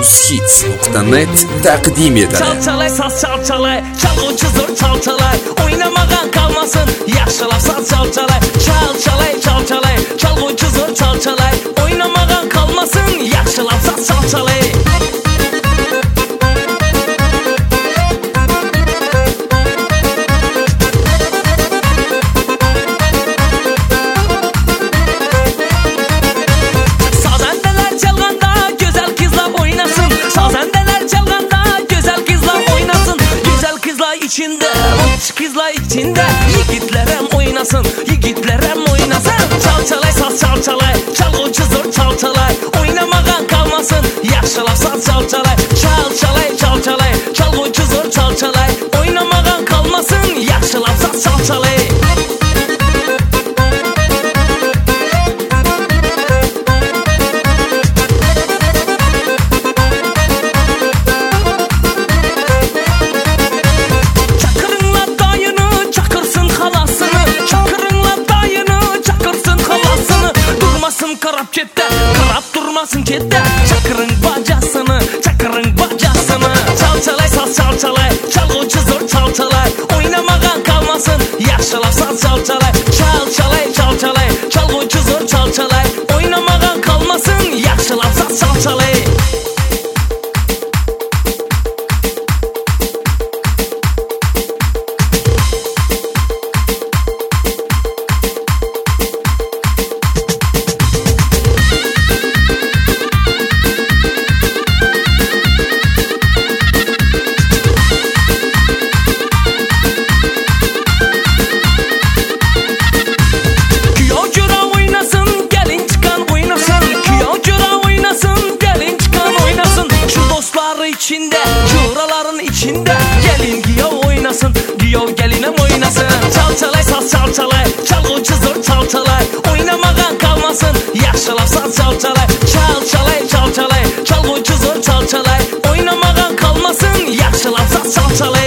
ushits.net taqdim etadi. Çalçalay saz çalçalay, çalg'uvchi zo'r çalçalay, o'ynamagan qolmasin, yaxshilab saz çalçalay. Çalçalay çalçalay, çalg'uvchi zo'r çalçalay, o'ynamagan qolmasin, yaxshilab saz çalçalay. İçinde, kızlar içinde, yigitlerim oynasın, yigitlerim oynasın. Çalçalay saz çalçalay, çalg'uvchi zo'r çalçalay, oynamagan qolmasin, yaxshilab saz çalçalay. Çalçalay çalçalay, çalg'uvchi zo'r çalçalay, oynamagan qolmasin, yaxshilab saz çalçalay. Qarab durmasın ketdi, chaqiring bajasini, chaqiring bajasini. Çalçalay saz çalçalay, çalg'uvchi zo'r çalçalay, o'ynamagan qolmasin, yaxshilab saz çalçalay. Çalçalay çalçalay, çalg'uvchi zo'r çalçalay, o'ynamagan qolmasin, yaxshilab saz çalçalay. İçinde, curaların içinde, gelin giyav oynasın, giyav gelinem oynasın. Çalçalay saz çalçalay, çalg'uvchi zo'r çalçalay, oynamagan qolmasin, yaxshilab saz çalçalay. Çalçalay çalçalay, çalg'uvchi zo'r çalçalay, oynamagan qolmasin, yaxshilab saz çalçalay.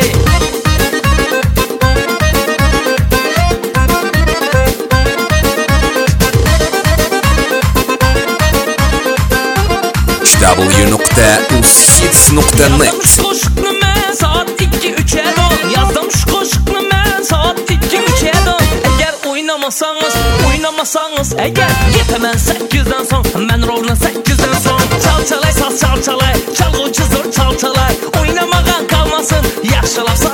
www.ushits.net Saat 2-3'e don, yazdım şu qo'shiqni men saat 2-3'e don. Eğer oynamasanız, eğer yetaman 8'dan so'ng, men rovna 8'dan so'ng. Çalçalay saz çalçalay, çalg'uvchi zo'r çalçalay, oynamagan qolmasin, yaxshilab